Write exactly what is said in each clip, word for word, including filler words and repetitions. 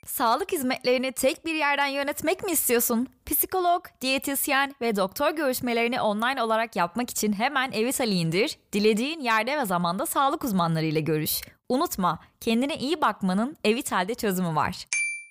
Sağlık hizmetlerini tek bir yerden yönetmek mi istiyorsun? Psikolog, diyetisyen ve doktor görüşmelerini online olarak yapmak için hemen Evital'i indir, dilediğin yerde ve zamanda sağlık uzmanlarıyla görüş. Unutma, kendine iyi bakmanın Evital'de çözümü var.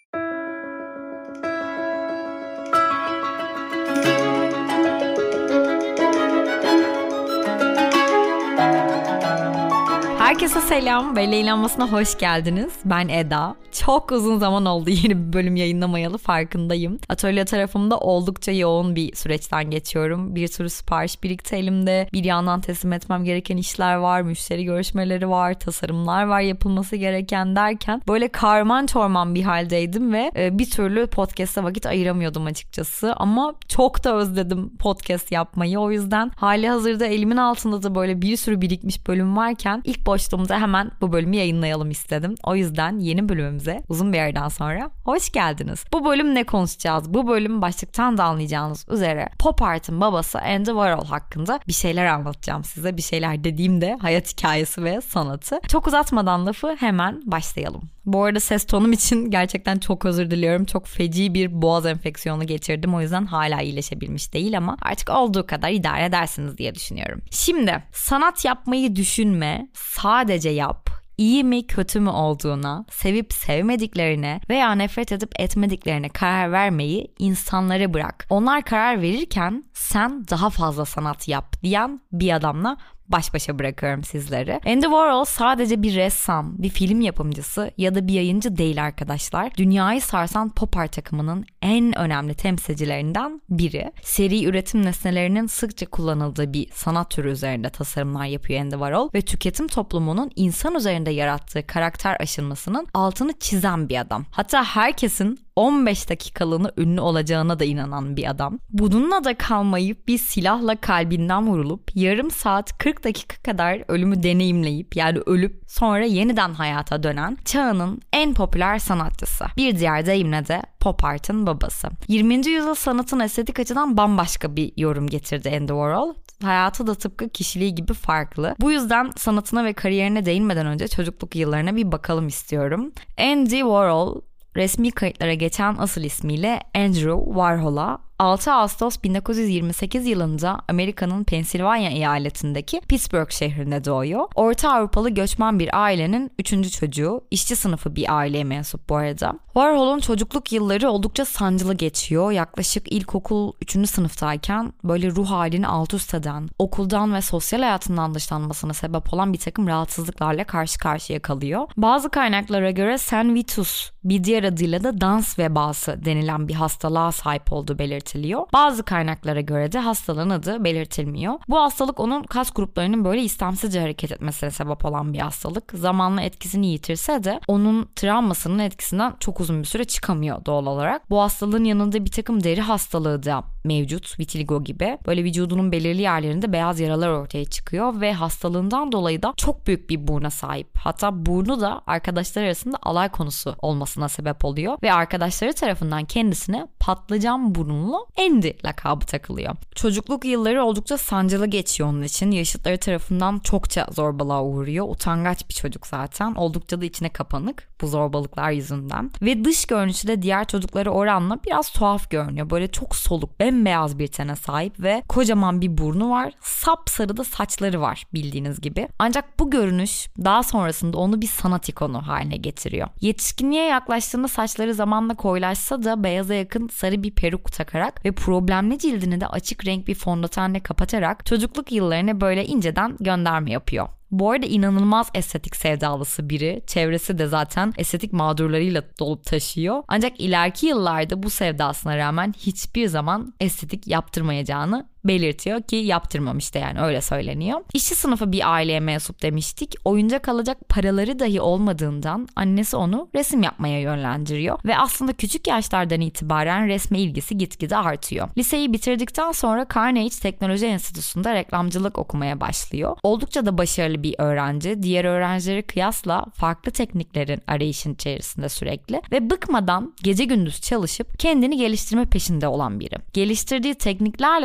Herkese selam ve Leylanmasına hoş geldiniz. Ben Eda. Çok uzun zaman oldu yeni bir bölüm yayınlamayalı, farkındayım. Atölye tarafımda oldukça yoğun bir süreçten geçiyorum. Bir sürü sipariş birikti elimde. Bir yandan teslim etmem gereken işler var, müşteri görüşmeleri var, tasarımlar var yapılması gereken derken böyle karman çorman bir haldeydim ve bir türlü podcast'a vakit ayıramıyordum açıkçası. Ama çok da özledim podcast yapmayı. O yüzden hali hazırda elimin altında da böyle bir sürü birikmiş bölüm varken ilk boşluğumda hemen bu bölümü yayınlayalım istedim. O yüzden yeni bölümümüze uzun bir yerden sonra hoş geldiniz. Bu bölüm ne konuşacağız? Bu bölüm başlıktan da anlayacağınız üzere pop art'ın babası Andy Warhol hakkında bir şeyler anlatacağım size. Bir şeyler dediğimde hayat hikayesi ve sanatı. Çok uzatmadan lafı hemen başlayalım. Bu arada ses tonum için gerçekten çok özür diliyorum. Çok feci bir boğaz enfeksiyonu geçirdim. O yüzden hala iyileşebilmiş değil ama artık olduğu kadar idare edersiniz diye düşünüyorum. Şimdi sanat yapmayı düşünme, sadece yap. İyi mi kötü mü olduğuna, sevip sevmediklerine veya nefret edip etmediklerine karar vermeyi insanlara bırak. Onlar karar verirken sen daha fazla sanat yap diyen bir adamla baş başa bırakıyorum sizleri. Andy Warhol sadece bir ressam, bir film yapımcısı ya da bir yayıncı değil arkadaşlar. Dünyayı sarsan pop art akımının en önemli temsilcilerinden biri. Seri üretim nesnelerinin sıkça kullanıldığı bir sanat türü üzerinde tasarımlar yapıyor Andy Warhol ve tüketim toplumunun insan üzerinde yarattığı karakter aşılmasının altını çizen bir adam. Hatta herkesin on beş dakikalığına ünlü olacağına da inanan bir adam. Bununla da kalmayıp bir silahla kalbinden vurulup yarım saat kırk dakika kadar ölümü deneyimleyip yani ölüp sonra yeniden hayata dönen çağının en popüler sanatçısı. Bir diğer deyimle de pop art'ın babası. yirminci yüzyıl sanatın estetik açıdan bambaşka bir yorum getirdi Andy Warhol. Hayatı da tıpkı kişiliği gibi farklı. Bu yüzden sanatına ve kariyerine değinmeden önce çocukluk yıllarına bir bakalım istiyorum. Andy Warhol resmi kayıtlara geçen asıl ismiyle Andrew Warhol'a altı Ağustos bin dokuz yüz yirmi sekiz yılında Amerika'nın Pensilvanya eyaletindeki Pittsburgh şehrinde doğuyor. Orta Avrupalı göçmen bir ailenin üçüncü çocuğu, işçi sınıfı bir aileye mensup bu arada. Warhol'un çocukluk yılları oldukça sancılı geçiyor. Yaklaşık ilkokul üçüncü sınıftayken böyle ruh halini alt üst eden, okuldan ve sosyal hayatından dışlanmasına sebep olan bir takım rahatsızlıklarla karşı karşıya kalıyor. Bazı kaynaklara göre Sen Vitus, bir diğer adıyla da dans vebası denilen bir hastalığa sahip olduğu belirtiliyor. Bazı kaynaklara göre de hastalığın adı belirtilmiyor. Bu hastalık onun kas gruplarının böyle istemsizce hareket etmesine sebep olan bir hastalık. Zamanla etkisini yitirse de onun travmasının etkisinden çok uzun bir süre çıkamıyor doğal olarak. Bu hastalığın yanında bir takım deri hastalığı da mevcut, vitiligo gibi. Böyle vücudunun belirli yerlerinde beyaz yaralar ortaya çıkıyor ve hastalığından dolayı da çok büyük bir burna sahip. Hatta burnu da arkadaşlar arasında alay konusu olmasına sebep oluyor ve arkadaşları tarafından kendisine patlıcan burunlu Andy lakabı takılıyor. Çocukluk yılları oldukça sancılı geçiyor onun için. Yaşıtları tarafından çokça zorbalığa uğruyor. Utangaç bir çocuk zaten. Oldukça da içine kapanık bu zorbalıklar yüzünden. Ve dış görünüşü de diğer çocuklara oranla biraz tuhaf görünüyor. Böyle çok soluk, bembeyaz bir tene sahip ve kocaman bir burnu var. Sapsarı da saçları var bildiğiniz gibi. Ancak bu görünüş daha sonrasında onu bir sanat ikonu haline getiriyor. Yetişkinliğe yaklaştığında saçları zamanla koyulaşsa da beyaza yakın sarı bir peruk takarak ve problemli cildini de açık renk bir fondötenle kapatarak çocukluk yıllarına böyle inceden gönderme yapıyor. Bu arada inanılmaz estetik sevdalısı biri. Çevresi de zaten estetik mağdurlarıyla dolup taşıyor. Ancak ileriki yıllarda bu sevdasına rağmen hiçbir zaman estetik yaptırmayacağını belirtiyor ki yaptırmamış da, yani öyle söyleniyor. İşçi sınıfı bir aileye mensup demiştik. Oyuncak alacak paraları dahi olmadığından annesi onu resim yapmaya yönlendiriyor ve aslında küçük yaşlardan itibaren resme ilgisi gitgide artıyor. Liseyi bitirdikten sonra Carnegie Teknoloji Enstitüsü'nde reklamcılık okumaya başlıyor. Oldukça da başarılı bir öğrenci. Diğer öğrencileri kıyasla farklı tekniklerin arayışın içerisinde sürekli ve bıkmadan gece gündüz çalışıp kendini geliştirme peşinde olan biri. Geliştirdiği tekniklerle de sayısız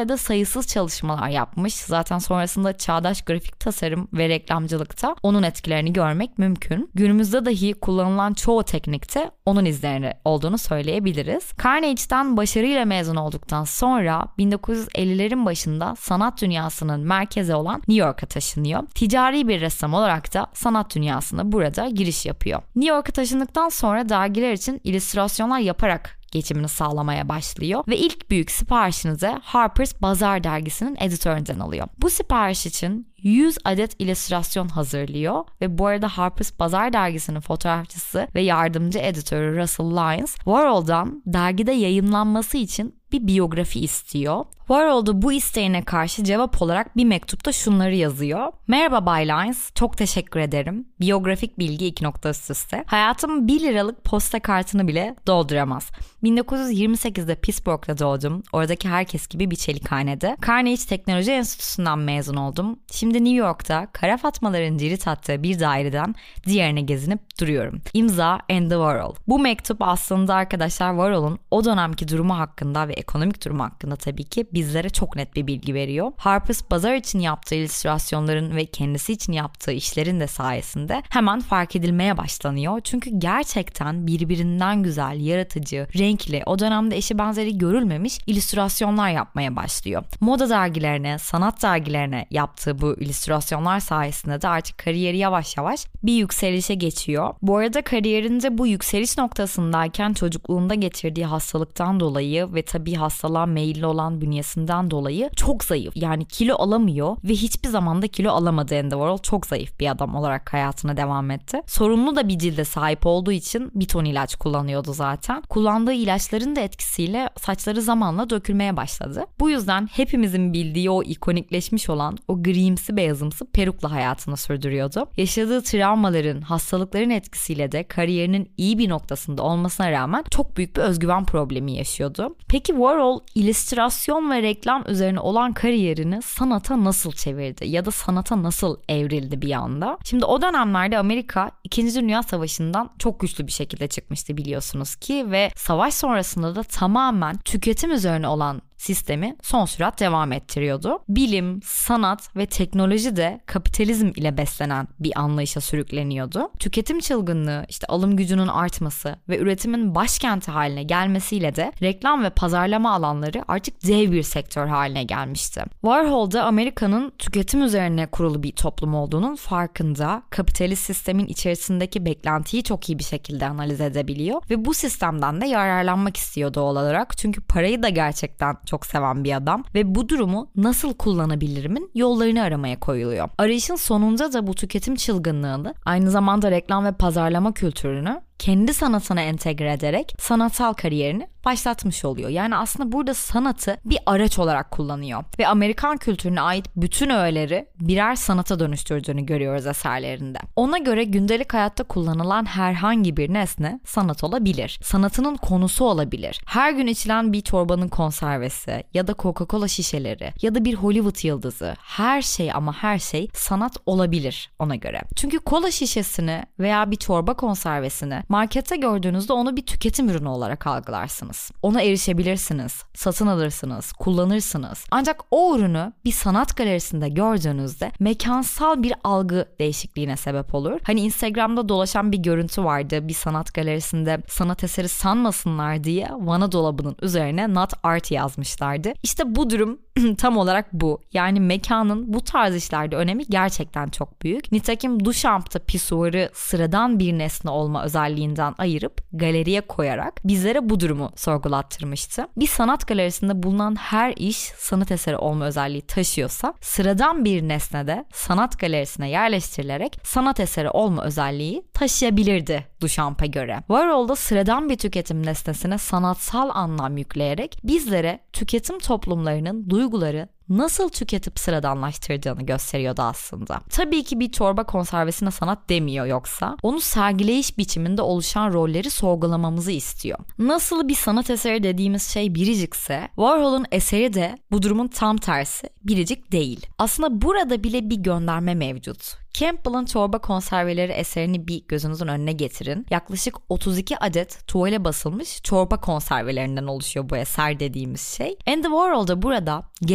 sayısız çalışmalar yapmış. Zaten sonrasında çağdaş grafik tasarım ve reklamcılıkta onun etkilerini görmek mümkün. Günümüzde dahi kullanılan çoğu teknikte onun izlerini olduğunu söyleyebiliriz. Carnegie'den başarıyla mezun olduktan sonra bin dokuz yüz ellilerin başında sanat dünyasının merkezi olan New York'a taşınıyor. Ticari bir ressam olarak da sanat dünyasına burada giriş yapıyor. New York'a taşındıktan sonra dergiler için illüstrasyonlar yaparak geçimini sağlamaya başlıyor ve ilk büyük siparişini de Harper's Bazaar dergisinin editöründen alıyor. Bu sipariş için yüz adet illüstrasyon hazırlıyor ve bu arada Harper's Bazaar dergisinin fotoğrafçısı ve yardımcı editörü Russell Lyons, Warhol'dan dergide yayımlanması için bir biyografi istiyor. Warhol da bu isteğine karşı cevap olarak bir mektupta şunları yazıyor. Merhaba Bay Lyons, çok teşekkür ederim. Biyografik bilgi iki nokta üst üste. Hayatım bir liralık posta kartını bile dolduramaz. bin dokuz yüz yirmi sekizde Pittsburgh'da doğdum. Oradaki herkes gibi bir çelikhanede. Carnegie Teknoloji Enstitüsü'nden mezun oldum. Şimdi New York'ta kara fatmaların cirit attığı bir daireden diğerine gezinip duruyorum. İmza Andy Warhol. Bu mektup aslında arkadaşlar Warhol'un o dönemki durumu hakkında ve ekonomik durumu hakkında tabii ki bizlere çok net bir bilgi veriyor. Harper's Bazaar için yaptığı illüstrasyonların ve kendisi için yaptığı işlerin de sayesinde hemen fark edilmeye başlanıyor. Çünkü gerçekten birbirinden güzel, yaratıcı, renkli, o dönemde eşi benzeri görülmemiş illüstrasyonlar yapmaya başlıyor. Moda dergilerine, sanat dergilerine yaptığı bu illüstrasyonlar sayesinde de artık kariyeri yavaş yavaş bir yükselişe geçiyor. Bu arada kariyerinde bu yükseliş noktasındayken çocukluğunda geçirdiği hastalıktan dolayı ve tabii hastalığa meyilli olan bünyesinden dolayı çok zayıf. Yani kilo alamıyor ve hiçbir zaman da kilo alamadı Andy Warhol. Çok zayıf bir adam olarak hayatına devam etti. Sorunlu da bir cilde sahip olduğu için bir ton ilaç kullanıyordu zaten. Kullandığı ilaçların da etkisiyle saçları zamanla dökülmeye başladı. Bu yüzden hepimizin bildiği o ikonikleşmiş olan o grimsi beyazımsı perukla hayatını sürdürüyordu. Yaşadığı travmaların, hastalıkların etkisiyle de kariyerinin iyi bir noktasında olmasına rağmen çok büyük bir özgüven problemi yaşıyordu. Peki Warhol illüstrasyon ve reklam üzerine olan kariyerini sanata nasıl çevirdi ya da sanata nasıl evrildi bir anda? Şimdi o dönemlerde Amerika İkinci Dünya Savaşı'ndan çok güçlü bir şekilde çıkmıştı biliyorsunuz ki ve savaş sonrasında da tamamen tüketim üzerine olan sistemi son sürat devam ettiriyordu. Bilim, sanat ve teknoloji de kapitalizm ile beslenen bir anlayışa sürükleniyordu. Tüketim çılgınlığı, işte alım gücünün artması ve üretimin başkenti haline gelmesiyle de reklam ve pazarlama alanları artık dev bir sektör haline gelmişti. Warhol da Amerika'nın tüketim üzerine kurulu bir toplum olduğunun farkında, kapitalist sistemin içerisindeki beklentiyi çok iyi bir şekilde analiz edebiliyor ve bu sistemden de yararlanmak istiyor doğal olarak. Çünkü parayı da gerçekten çok seven bir adam ve bu durumu nasıl kullanabilirimin yollarını aramaya koyuluyor. Arayışın sonunda da bu tüketim çılgınlığını, aynı zamanda reklam ve pazarlama kültürünü kendi sanatına entegre ederek sanatsal kariyerini başlatmış oluyor. Yani aslında burada sanatı bir araç olarak kullanıyor ve Amerikan kültürüne ait bütün öğeleri birer sanata dönüştürdüğünü görüyoruz eserlerinde. Ona göre gündelik hayatta kullanılan herhangi bir nesne sanat olabilir. Sanatının konusu olabilir. Her gün içilen bir çorbanın konservesi ya da Coca-Cola şişeleri ya da bir Hollywood yıldızı, her şey ama her şey sanat olabilir ona göre. Çünkü kola şişesini veya bir çorba konservesini markette gördüğünüzde onu bir tüketim ürünü olarak algılarsınız. Ona erişebilirsiniz, satın alırsınız, kullanırsınız. Ancak o ürünü bir sanat galerisinde gördüğünüzde mekansal bir algı değişikliğine sebep olur. Hani Instagram'da dolaşan bir görüntü vardı. Bir sanat galerisinde sanat eseri sanmasınlar diye vana dolabının üzerine not art yazmışlardı. İşte bu durum tam olarak bu. Yani mekanın bu tarz işlerde önemi gerçekten çok büyük. Nitekim Duchamp'ta pisuarı sıradan bir nesne olma özelliğinden ayırıp galeriye koyarak bizlere bu durumu sorgulattırmıştı. Bir sanat galerisinde bulunan her iş sanat eseri olma özelliği taşıyorsa sıradan bir nesne de sanat galerisine yerleştirilerek sanat eseri olma özelliği taşıyabilirdi Duchamp'a göre. Warhol da sıradan bir tüketim nesnesine sanatsal anlam yükleyerek bizlere tüketim toplumlarının duyguları nasıl tüketip sıradanlaştırdığını gösteriyordu aslında. Tabii ki bir çorba konservesine sanat demiyor yoksa. Onu sergileyiş biçiminde oluşan rolleri sorgulamamızı istiyor. Nasıl bir sanat eseri dediğimiz şey biricikse, Warhol'un eseri de bu durumun tam tersi, biricik değil. Aslında burada bile bir gönderme mevcut. Campbell'ın çorba konserveleri eserini bir gözünüzün önüne getirin. Yaklaşık otuz iki adet tuvale basılmış çorba konservelerinden oluşuyor bu eser dediğimiz şey. Andy Warhol da burada geleneksel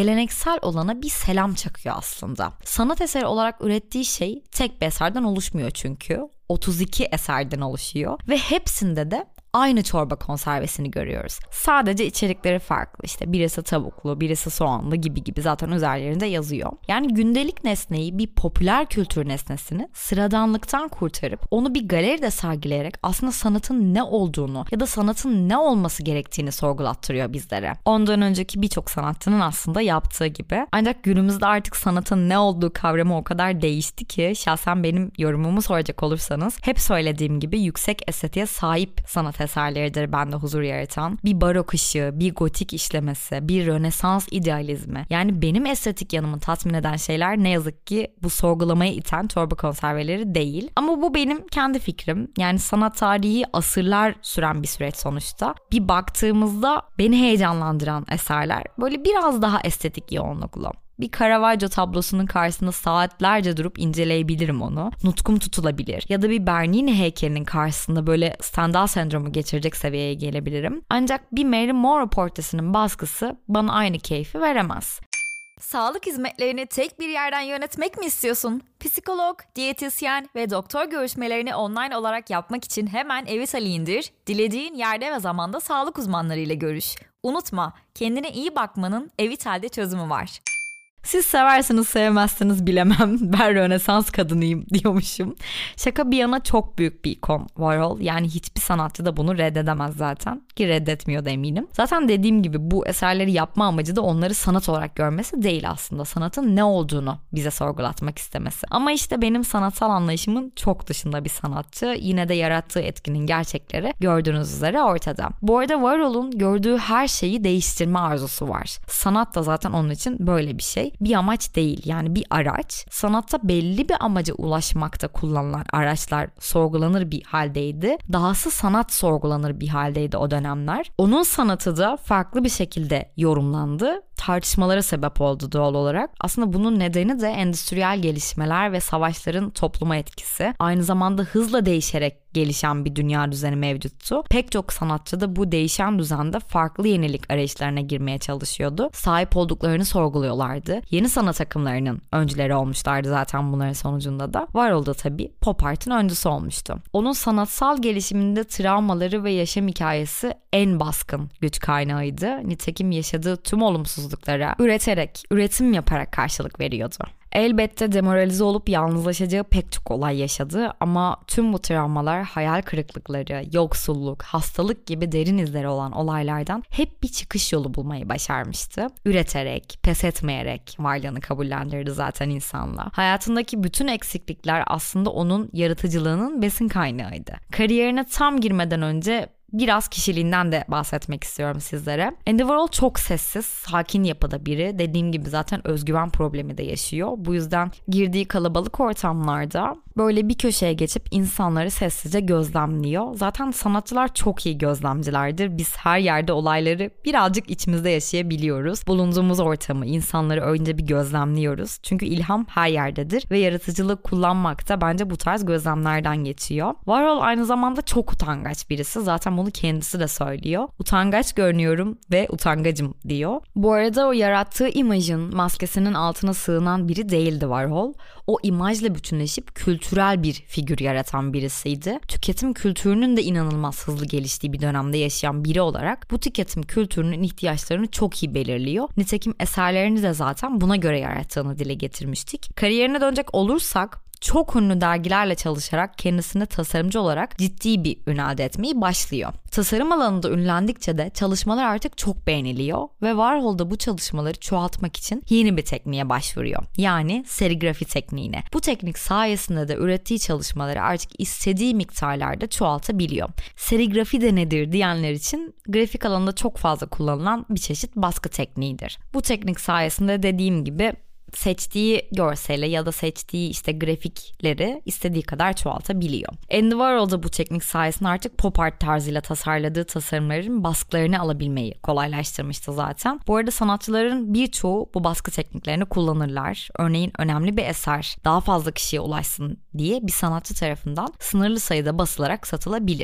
evrensel olana bir selam çakıyor aslında. Sanat eseri olarak ürettiği şey tek bir eserden oluşmuyor çünkü. otuz iki eserden oluşuyor ve hepsinde de aynı çorba konservesini görüyoruz. Sadece içerikleri farklı. İşte birisi tavuklu, birisi soğanlı gibi gibi zaten üzerlerinde yazıyor. Yani gündelik nesneyi, bir popüler kültür nesnesini sıradanlıktan kurtarıp onu bir galeride sergileyerek aslında sanatın ne olduğunu ya da sanatın ne olması gerektiğini sorgulattırıyor bizlere. Ondan önceki birçok sanatçının aslında yaptığı gibi. Ancak günümüzde artık sanatın ne olduğu kavramı o kadar değişti ki şahsen benim yorumumu soracak olursanız hep söylediğim gibi yüksek estetiğe sahip sanat eserleridir bende huzur yaratan. Bir barok ışığı, bir gotik işlemesi, bir rönesans idealizmi. Yani benim estetik yanımı tatmin eden şeyler ne yazık ki bu sorgulamaya iten çorba konserveleri değil. Ama bu benim kendi fikrim. Yani sanat tarihi asırlar süren bir süreç sonuçta. Bir baktığımızda beni heyecanlandıran eserler böyle biraz daha estetik yoğunluklu. Bir Caravaggio tablosunun karşısında saatlerce durup inceleyebilirim onu. Nutkum tutulabilir. Ya da bir Bernini heykelinin karşısında böyle Stendhal sendromu geçirecek seviyeye gelebilirim. Ancak bir Marilyn Monroe portresinin baskısı bana aynı keyfi veremez. Sağlık hizmetlerini tek bir yerden yönetmek mi istiyorsun? Psikolog, diyetisyen ve doktor görüşmelerini online olarak yapmak için hemen Evital'i indir. Dilediğin yerde ve zamanda sağlık uzmanlarıyla görüş. Unutma, kendine iyi bakmanın Evital'de çözümü var. Siz seversiniz sevmezsiniz bilemem. Ben Rönesans kadınıyım diyormuşum. Şaka bir yana çok büyük bir ikon Warhol. Yani hiçbir sanatçı da bunu reddedemez zaten. Ki reddetmiyor da eminim. Zaten dediğim gibi bu eserleri yapma amacı da onları sanat olarak görmesi değil aslında. Sanatın ne olduğunu bize sorgulatmak istemesi. Ama işte benim sanatsal anlayışımın çok dışında bir sanatçı. Yine de yarattığı etkinin gerçekleri gördüğünüz üzere ortada. Bu arada Warhol'un gördüğü her şeyi değiştirme arzusu var. Sanat da zaten onun için böyle bir şey. Bir amaç değil, yani bir araç. Sanatta belli bir amaca ulaşmakta kullanılan araçlar sorgulanır bir haldeydi. Dahası sanat sorgulanır bir haldeydi o dönemler. Onun sanatı da farklı bir şekilde yorumlandı. Tartışmalara sebep oldu doğal olarak. Aslında bunun nedeni de endüstriyel gelişmeler ve savaşların topluma etkisi. Aynı zamanda hızla değişerek gelişen bir dünya düzeni mevcuttu. Pek çok sanatçı da bu değişen düzende farklı yenilik arayışlarına girmeye çalışıyordu. Sahip olduklarını sorguluyorlardı. Yeni sanat akımlarının öncüleri olmuşlardı zaten bunların sonucunda da. Warhol da tabii pop art'ın öncüsü olmuştu. Onun sanatsal gelişiminde travmaları ve yaşam hikayesi en baskın güç kaynağıydı. Nitekim yaşadığı tüm olumsuzluklara üreterek, üretim yaparak karşılık veriyordu. Elbette demoralize olup yalnızlaşacağı pek çok olay yaşadı ama tüm bu travmalar, hayal kırıklıkları, yoksulluk, hastalık gibi derin izleri olan olaylardan hep bir çıkış yolu bulmayı başarmıştı. Üreterek, pes etmeyerek varlığını kabullendirdi zaten insanla. Hayatındaki bütün eksiklikler aslında onun yaratıcılığının besin kaynağıydı. Kariyerine tam girmeden önce biraz kişiliğinden de bahsetmek istiyorum sizlere. Andy Warhol çok sessiz, sakin yapıda biri. Dediğim gibi zaten özgüven problemi de yaşıyor. Bu yüzden girdiği kalabalık ortamlarda böyle bir köşeye geçip insanları sessizce gözlemliyor. Zaten sanatçılar çok iyi gözlemcilerdir. Biz her yerde olayları birazcık içimizde yaşayabiliyoruz. Bulunduğumuz ortamı, insanları önce bir gözlemliyoruz. Çünkü ilham her yerdedir ve yaratıcılık kullanmak da bence bu tarz gözlemlerden geçiyor. Warhol aynı zamanda çok utangaç birisi. Zaten bunu kendisi de söylüyor. Utangaç görünüyorum ve utangacım diyor. Bu arada o yarattığı imajın maskesinin altına sığınan biri değildi Warhol. O imajla bütünleşip kültürel bir figür yaratan birisiydi. Tüketim kültürünün de inanılmaz hızlı geliştiği bir dönemde yaşayan biri olarak bu tüketim kültürünün ihtiyaçlarını çok iyi belirliyor. Nitekim eserlerini de zaten buna göre yarattığını dile getirmiştik. Kariyerine dönecek olursak çok ünlü dergilerle çalışarak kendisini tasarımcı olarak ciddi bir ün elde etmeyi başlıyor. Tasarım alanında ünlendikçe de çalışmalar artık çok beğeniliyor ve Warhol da bu çalışmaları çoğaltmak için yeni bir tekniğe başvuruyor. Yani serigrafi tekniğine. Bu teknik sayesinde de ürettiği çalışmaları artık istediği miktarlarda çoğaltabiliyor. Serigrafi de nedir diyenler için grafik alanında çok fazla kullanılan bir çeşit baskı tekniğidir. Bu teknik sayesinde dediğim gibi seçtiği görseli ya da seçtiği işte grafikleri istediği kadar çoğaltabiliyor. Andy Warhol da bu teknik sayesinde artık pop art tarzıyla tasarladığı tasarımların baskılarını alabilmeyi kolaylaştırmıştı zaten. Bu arada sanatçıların birçoğu bu baskı tekniklerini kullanırlar. Örneğin önemli bir eser daha fazla kişiye ulaşsın diye bir sanatçı tarafından sınırlı sayıda basılarak satılabilir.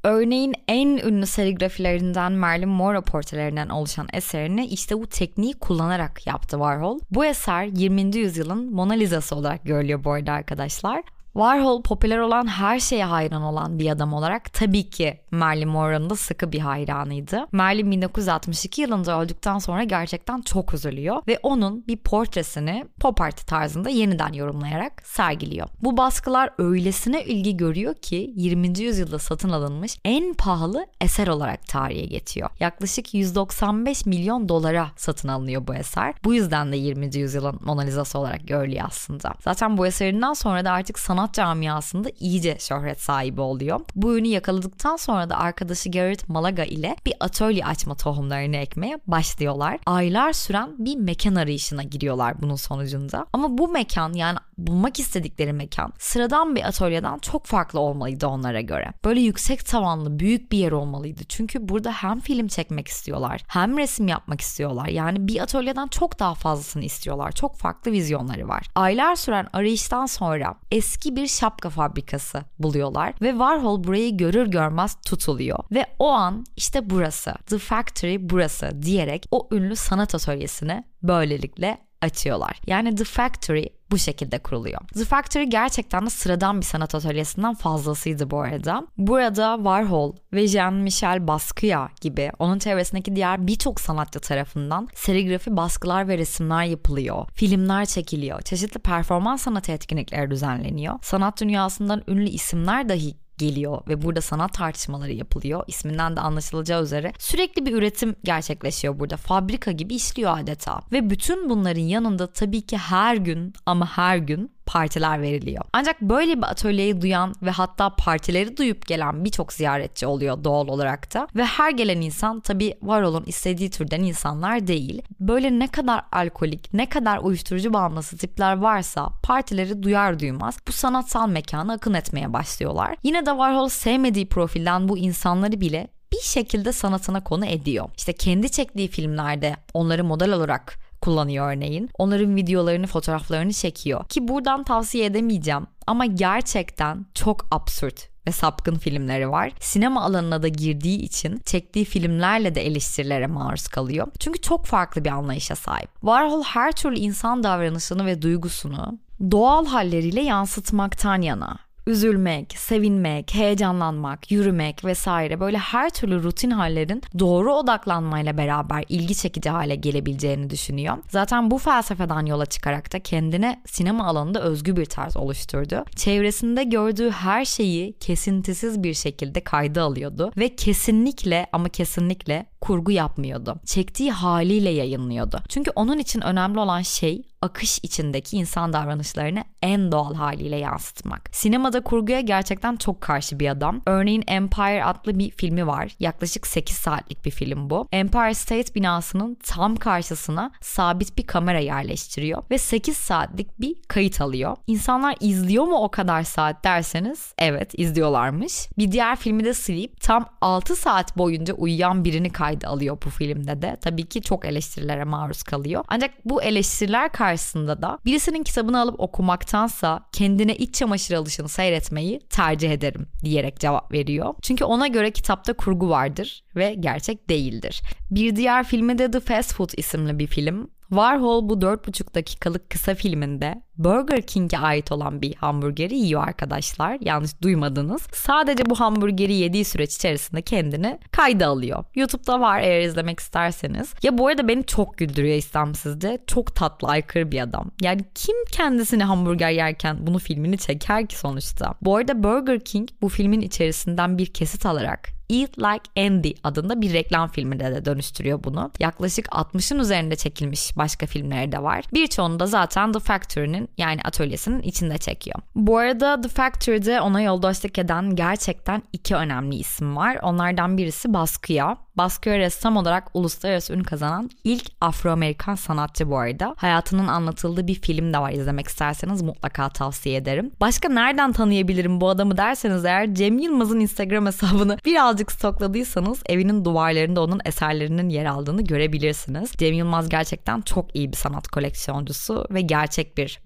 Örneğin en ünlü serigrafilerinden Marilyn Monroe portrelerinden oluşan eserini işte bu tekniği kullanarak yaptı Warhol. Bu eser yirminci yüzyılın Mona Lisa'sı olarak görülüyor bu arada arkadaşlar. Warhol popüler olan her şeye hayran olan bir adam olarak tabii ki Marilyn Monroe'nun da sıkı bir hayranıydı. Marilyn bin dokuz yüz altmış iki yılında öldükten sonra gerçekten çok üzülüyor ve onun bir portresini pop art tarzında yeniden yorumlayarak sergiliyor. Bu baskılar öylesine ilgi görüyor ki yirminci yüzyılda satın alınmış en pahalı eser olarak tarihe geçiyor. Yaklaşık yüz doksan beş milyon dolara satın alınıyor bu eser. Bu yüzden de yirminci yüzyılın Mona Lisa'sı olarak görülüyor aslında. Zaten bu eserinden sonra da artık sanat camiasında iyice şöhret sahibi oluyor. Bu ünü yakaladıktan sonra da arkadaşı Garrett Malaga ile bir atölye açma tohumlarını ekmeye başlıyorlar. Aylar süren bir mekan arayışına giriyorlar bunun sonucunda. Ama bu mekan, yani bulmak istedikleri mekan, sıradan bir atölyeden çok farklı olmalıydı onlara göre. Böyle yüksek tavanlı büyük bir yer olmalıydı. Çünkü burada hem film çekmek istiyorlar, hem resim yapmak istiyorlar. Yani bir atölyeden çok daha fazlasını istiyorlar. Çok farklı vizyonları var. Aylar süren arayıştan sonra eski bir şapka fabrikası buluyorlar ve Warhol burayı görür görmez tutuluyor ve o an işte burası, The Factory burası diyerek o ünlü sanat atölyesini böylelikle açıyorlar. Yani The Factory bu şekilde kuruluyor. The Factory gerçekten de sıradan bir sanat atölyesinden fazlasıydı bu arada. Burada Warhol ve Jean-Michel Basquiat gibi onun çevresindeki diğer birçok sanatçı tarafından serigrafi baskılar ve resimler yapılıyor. Filmler çekiliyor. Çeşitli performans sanatı etkinlikleri düzenleniyor. Sanat dünyasından ünlü isimler dahi geliyor ve burada sanat tartışmaları yapılıyor. İsminden de anlaşılacağı üzere sürekli bir üretim gerçekleşiyor burada. Fabrika gibi işliyor adeta. Ve bütün bunların yanında tabii ki her gün ama her gün partiler veriliyor. Ancak böyle bir atölyeyi duyan ve hatta partileri duyup gelen birçok ziyaretçi oluyor doğal olarak da. Ve her gelen insan tabii Warhol'un istediği türden insanlar değil. Böyle ne kadar alkolik, ne kadar uyuşturucu bağımlısı tipler varsa partileri duyar duymaz bu sanatsal mekana akın etmeye başlıyorlar. Yine de Warhol sevmediği profilden bu insanları bile bir şekilde sanatına konu ediyor. İşte kendi çektiği filmlerde onları model olarak kullanıyor örneğin. Onların videolarını, fotoğraflarını çekiyor. Ki buradan tavsiye edemeyeceğim ama gerçekten çok absürt ve sapkın filmleri var. Sinema alanına da girdiği için çektiği filmlerle de eleştirilere maruz kalıyor. Çünkü çok farklı bir anlayışa sahip. Warhol her türlü insan davranışını ve duygusunu doğal halleriyle yansıtmaktan yana. Üzülmek, sevinmek, heyecanlanmak, yürümek vesaire böyle her türlü rutin hallerin doğru odaklanmayla beraber ilgi çekici hale gelebileceğini düşünüyor. Zaten bu felsefeden yola çıkarak da kendine sinema alanında özgü bir tarz oluşturdu. Çevresinde gördüğü her şeyi kesintisiz bir şekilde kayda alıyordu ve kesinlikle ama kesinlikle kurgu yapmıyordu. Çektiği haliyle yayınlıyordu. Çünkü onun için önemli olan şey akış içindeki insan davranışlarını en doğal haliyle yansıtmak. Sinemada kurguya gerçekten çok karşı bir adam. Örneğin Empire adlı bir filmi var. Yaklaşık sekiz saatlik bir film bu. Empire State binasının tam karşısına sabit bir kamera yerleştiriyor ve sekiz saatlik bir kayıt alıyor. İnsanlar izliyor mu o kadar saat derseniz evet izliyorlarmış. Bir diğer filmi de Sleep, tam altı saat boyunca uyuyan birini kayda alıyor bu filmde de. Tabii ki çok eleştirilere maruz kalıyor. Ancak bu eleştiriler karşısında da birisinin kitabını alıp okumaktansa kendine iç çamaşır alışını seyretmeyi tercih ederim diyerek cevap veriyor. Çünkü ona göre kitapta kurgu vardır ve gerçek değildir. Bir diğer filmi de The Fast Food isimli bir film. Warhol bu dört buçuk dakikalık kısa filminde Burger King'e ait olan bir hamburgeri yiyor arkadaşlar. Yanlış duymadınız. Sadece bu hamburgeri yediği süreç içerisinde kendini kayda alıyor. YouTube'da var eğer izlemek isterseniz. Ya bu arada beni çok güldürüyor istemsizce. Çok tatlı, aykırı bir adam. Yani kim kendisini hamburger yerken bunu filmini çeker ki sonuçta? Bu arada Burger King bu filmin içerisinden bir kesit alarak Eat Like Andy adında bir reklam filminde de dönüştürüyor bunu. Yaklaşık altmışın üzerinde çekilmiş başka filmleri de var. Birçoğunu da zaten The Factory'nin yani atölyesinin içinde çekiyor. Bu arada The Factory'de ona yoldaşlık eden gerçekten iki önemli isim var. Onlardan birisi Basquiat. Basquiat ressam olarak uluslararası ün kazanan ilk Afro-Amerikan sanatçı bu arada. Hayatının anlatıldığı bir film de var, izlemek isterseniz mutlaka tavsiye ederim. Başka nereden tanıyabilirim bu adamı derseniz eğer Cem Yılmaz'ın Instagram hesabını birazcık stokladıysanız evinin duvarlarında onun eserlerinin yer aldığını görebilirsiniz. Cem Yılmaz gerçekten çok iyi bir sanat koleksiyoncusu ve gerçek bir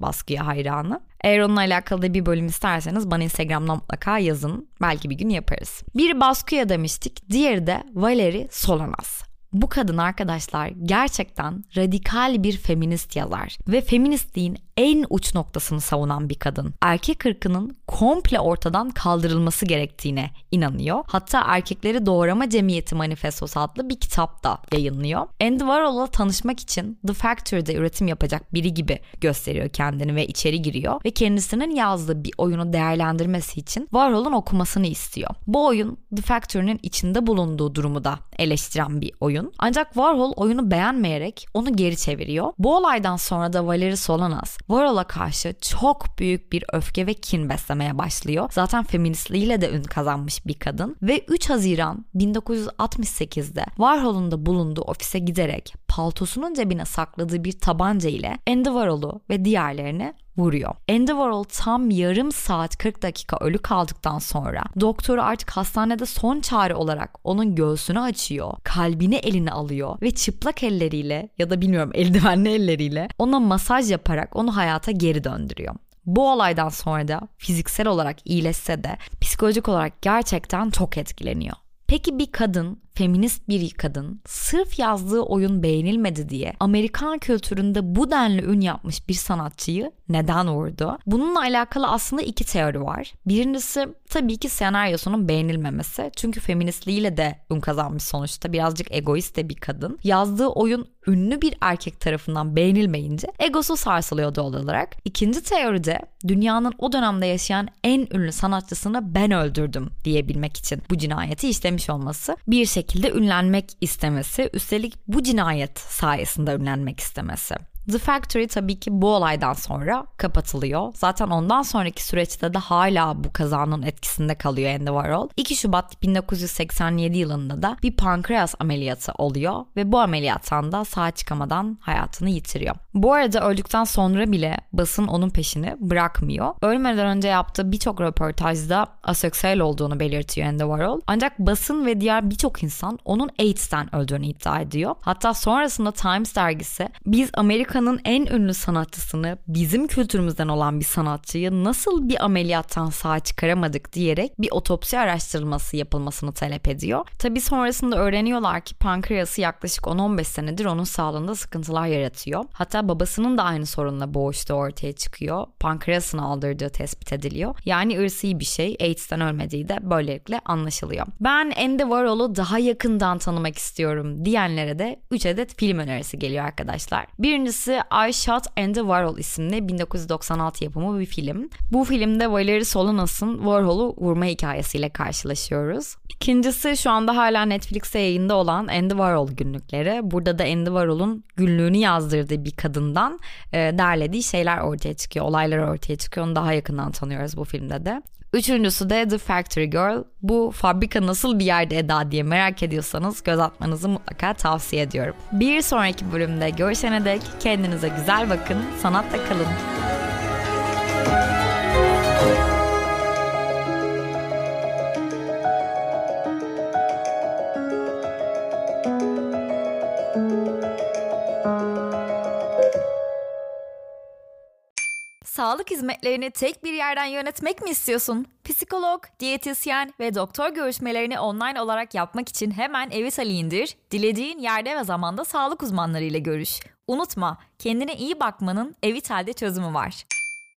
baskıya hayranı. Eğer onunla alakalı da bir bölüm isterseniz bana Instagram'dan mutlaka yazın. Belki bir gün yaparız. Biri Basquiat demiştik, diğeri de Valery Solanas. Bu kadın arkadaşlar gerçekten radikal bir feminist yazar ve feministliğin en uç noktasını savunan bir kadın. Erkek ırkının komple ortadan kaldırılması gerektiğine inanıyor. Hatta Erkekleri Doğrama Cemiyeti Manifestosu adlı bir kitap da yayınlıyor. Andy Warhol'la tanışmak için The Factory'de üretim yapacak biri gibi gösteriyor kendini ve içeri giriyor ve kendisinin yazdığı bir oyunu değerlendirmesi için Warhol'un okumasını istiyor. Bu oyun The Factory'nin içinde bulunduğu durumu da eleştiren bir oyun. Ancak Warhol oyunu beğenmeyerek onu geri çeviriyor. Bu olaydan sonra da Valery Solanas Warhol'a karşı çok büyük bir öfke ve kin beslemeye başlıyor. Zaten feministliğiyle de ün kazanmış bir kadın ve üç Haziran bin dokuz yüz altmış sekizde Warhol'un da bulunduğu ofise giderek paltosunun cebine sakladığı bir tabanca ile Andy Warhol'u ve diğerlerini vuruyor. Andy Warhol tam yarım saat kırk dakika ölü kaldıktan sonra doktoru artık hastanede son çare olarak onun göğsünü açıyor, kalbini eline alıyor ve çıplak elleriyle ya da bilmiyorum eldivenli elleriyle ona masaj yaparak onu hayata geri döndürüyor. Bu olaydan sonra da fiziksel olarak iyileşse de psikolojik olarak gerçekten çok etkileniyor. Peki bir kadın, feminist bir kadın sırf yazdığı oyun beğenilmedi diye Amerikan kültüründe bu denli ün yapmış bir sanatçıyı neden vurdu? Bununla alakalı aslında iki teori var. Birincisi tabii ki senaryosunun beğenilmemesi. Çünkü feministliğiyle de ün kazanmış sonuçta. Birazcık egoist de bir kadın. Yazdığı oyun ünlü bir erkek tarafından beğenilmeyince egosu sarsılıyor doğal olarak. İkinci teoride dünyanın o dönemde yaşayan en ünlü sanatçısını ben öldürdüm diyebilmek için bu cinayeti işlemiş olması. Bir şekilde ünlenmek istemesi, üstelik bu cinayet sayesinde ünlenmek istemesi. The Factory tabii ki bu olaydan sonra kapatılıyor. Zaten ondan sonraki süreçte de hala bu kazanın etkisinde kalıyor Andy Warhol. iki Şubat bin dokuz yüz seksen yedi yılında da bir pankreas ameliyatı oluyor ve bu ameliyattan da sağ çıkamadan hayatını yitiriyor. Bu arada öldükten sonra bile basın onun peşini bırakmıyor. Ölmeden önce yaptığı birçok röportajda aseksüel olduğunu belirtiyor Andy Warhol. Ancak basın ve diğer birçok insan onun AIDS'ten öldüğünü iddia ediyor. Hatta sonrasında Times dergisi biz Amerika Amerika'nın en ünlü sanatçısını, bizim kültürümüzden olan bir sanatçıyı nasıl bir ameliyattan sağ çıkaramadık diyerek bir otopsi araştırılması yapılmasını talep ediyor. Tabii sonrasında öğreniyorlar ki pankreası yaklaşık on on beş senedir onun sağlığında sıkıntılar yaratıyor. Hatta babasının da aynı sorunla boğuştuğu ortaya çıkıyor. Pankreasını aldırdığı tespit ediliyor. Yani ırsi bir şey, AIDS'ten ölmediği de böylelikle anlaşılıyor. Ben Andy Warhol'u daha yakından tanımak istiyorum diyenlere de üç adet film önerisi geliyor arkadaşlar. Birincisi I Shot Andy Warhol isimli bin dokuz yüz doksan altı yapımı bir film. Bu filmde Valery Solanas'ın Warhol'u vurma hikayesiyle karşılaşıyoruz. İkincisi şu anda hala Netflix'te yayında olan Andy Warhol günlükleri. Burada da Andy Warhol'un günlüğünü yazdırdığı bir kadından e, derlediği şeyler ortaya çıkıyor, olaylar ortaya çıkıyor. Onu daha yakından tanıyoruz bu filmde de. Üçüncüsü de The Factory Girl. Bu fabrika nasıl bir yerde Eda diye merak ediyorsanız göz atmanızı mutlaka tavsiye ediyorum. Bir sonraki bölümde görüşene dek kendinize güzel bakın, sanatla kalın. Sağlık hizmetlerini tek bir yerden yönetmek mi istiyorsun? Psikolog, diyetisyen ve doktor görüşmelerini online olarak yapmak için hemen Evitali indir, dilediğin yerde ve zamanda sağlık uzmanlarıyla görüş. Unutma, kendine iyi bakmanın Evital'de çözümü var.